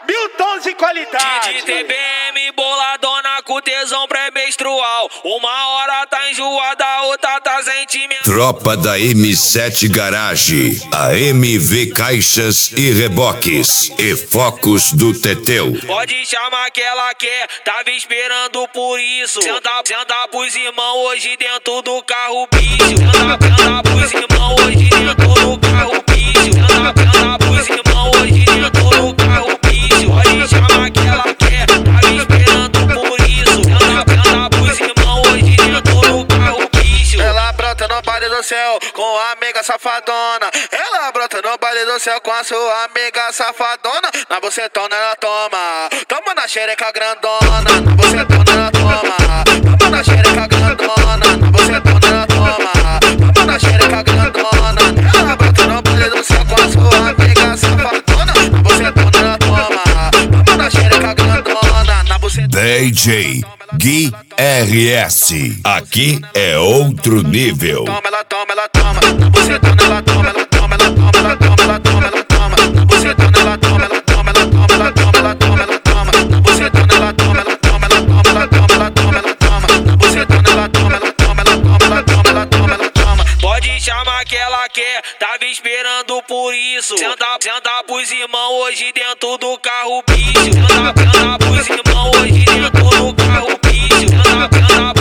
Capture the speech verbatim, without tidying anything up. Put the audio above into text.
mil tons de qualidade. De T B M boladona com tesão pré-menstrual. Uma hora tá enjoada, outra tá sentimental. Tropa da M sete Garage, a M V Caixas e Reboques e Focos do Teteu. Pode chamar que ela quer, tava esperando por isso. Senta, senta pros irmãos hoje dentro do carro, bicho. Senta, senta pros irmãos hoje dentro do carro, bicho. Senta, senta pros irmãos hoje dentro do carro, bicho. Pode chamar que ela quer, tava esperando por isso. Senta, senta pros irmãos hoje dentro do carro, bicho. Ela brota no baile do céu com a amiga safadona. Ela brota no baile do céu com a sua amiga safadona. Na bucetona ela toma, toma na xereca grandona. Na bucetona ela toma, toma na xereca grandona. Na bucetona ela toma, toma na xereca grandona. Ela brota no baile do céu com a sua amiga safadona. Na bucetona ela toma, toma na xereca grandona. Na bucetona D J Gui R S, aqui é outro nível. toma, ela toma, ela toma. Na bucetona ela toma, ela toma, ela toma, ela toma, ela toma, ela toma. Na bucetona ela toma, ela toma, ela toma, ela toma, ela toma, ela toma. Na bucetona ela toma, ela toma, ela toma, ela toma, ela toma, ela toma. Na bucetona ela toma, ela toma, ela toma, ela toma, ela toma, ela toma. Pode chamar que ela quer, tava esperando por isso. Senta, senta pros irmãos hoje dentro do carro, bicho. Senta, senta pros irmãos hoje dentro do carro, bicho. Senta, senta